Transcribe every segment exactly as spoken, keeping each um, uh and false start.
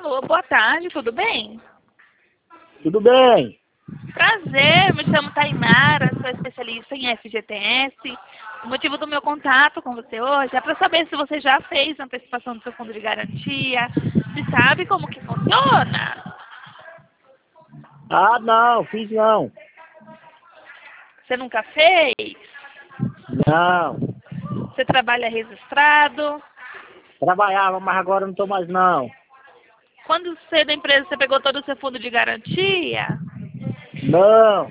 Alô, boa tarde, tudo bem? Tudo bem? Prazer, me chamo Tainara, sou especialista em F G T S. O motivo do meu contato com você hoje é para saber se você já fez a antecipação do seu fundo de garantia, se sabe como que funciona. Ah, não, fiz não. Você nunca fez? Não. Você trabalha registrado? Trabalhava, mas agora não estou mais não. Quando você da empresa, você pegou todo o seu fundo de garantia? Não,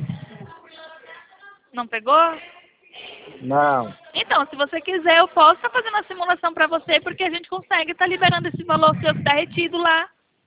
Não pegou? não. Então, se você quiser, eu posso estar fazendo a simulação para você, porque a gente consegue estar liberando esse valor seu que está retido lá.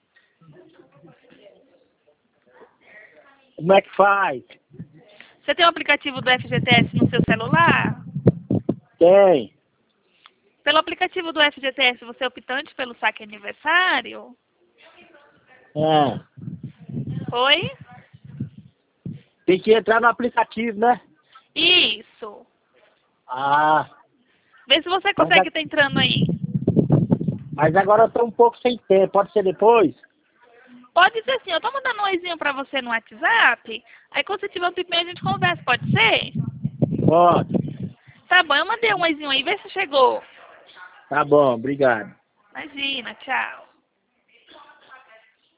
Como é que faz? Você tem o aplicativo do F G T S no seu celular? Tem. Pelo aplicativo do F G T S, você é optante pelo saque aniversário? É. Oi? Tem que entrar no aplicativo, né? Isso. Ah, Vê se você mas, consegue a- estar entrando aí. mas agora eu estou um pouco sem tempo. Pode ser depois? Pode ser sim, eu tô mandando um oizinho pra você no WhatsApp. Aí quando você tiver um tempinho a gente conversa, pode ser? Pode. Tá bom, eu mandei um oizinho aí, vê se chegou. Tá bom, obrigado. Imagina, tchau.